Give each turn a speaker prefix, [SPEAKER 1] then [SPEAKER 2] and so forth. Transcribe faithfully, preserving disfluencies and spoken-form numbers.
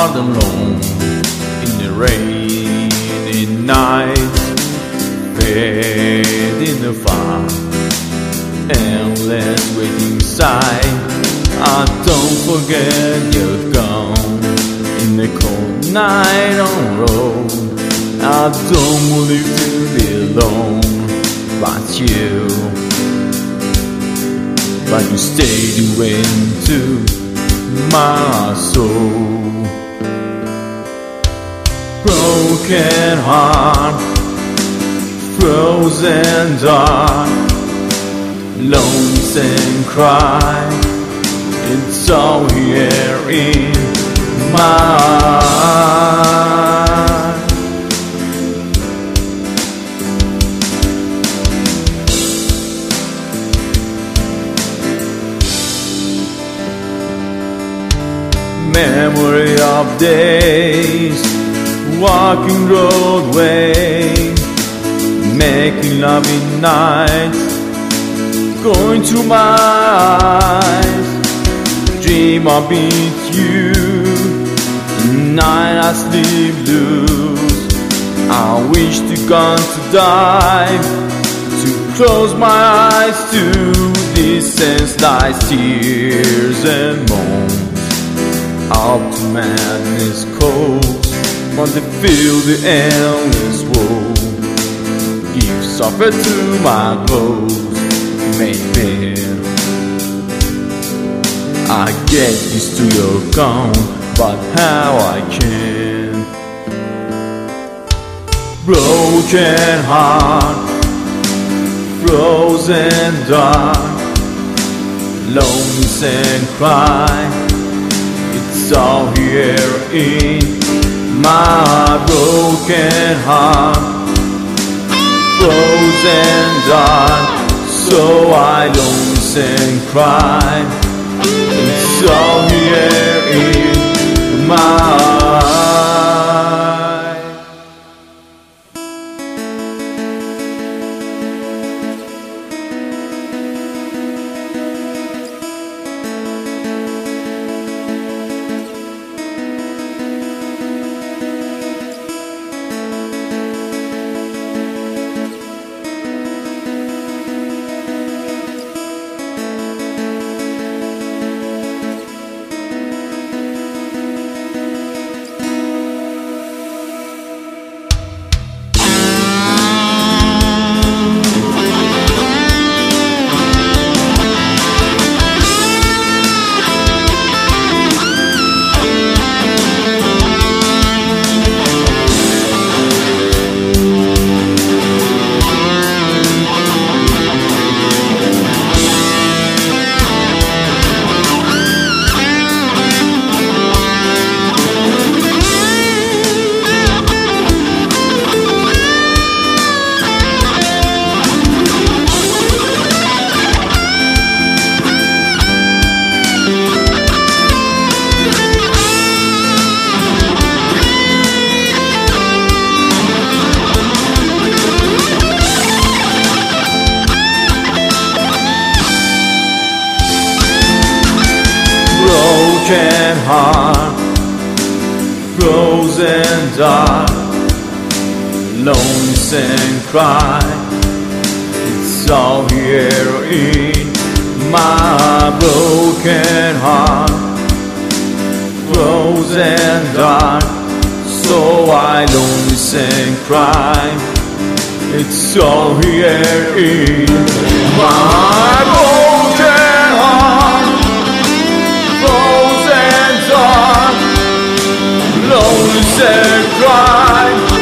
[SPEAKER 1] heart alone in the rainy night, fade in the fire, endless waiting sight. I don't forget you're gone in the cold night on the road. I don't believe to be alone, but you, but you stayed into my soul. Broken heart, frozen dark, loneliness and cry, it's all here in my heart. Memory of days, walking roadway, making love in night, going through my eyes, dream of being you, night I sleep loose. I wish to God to die, to close my eyes to this senseless tears and moans. Up to madness coast, but they feel the endless woe. Give suffer to my clothes, maybe I get used to your gone, but how I can. Broken heart, frozen dark, loneliness and cry, it's all here in my broken heart. Frozen dark, so I don't and cry, it's all here in my heart. Broken heart, frozen dark, loneliness and cry, it's all here in my broken heart. Frozen dark, so I loneliness and cry, it's all here in my broken heart. Frozen dark, loneliness and cry,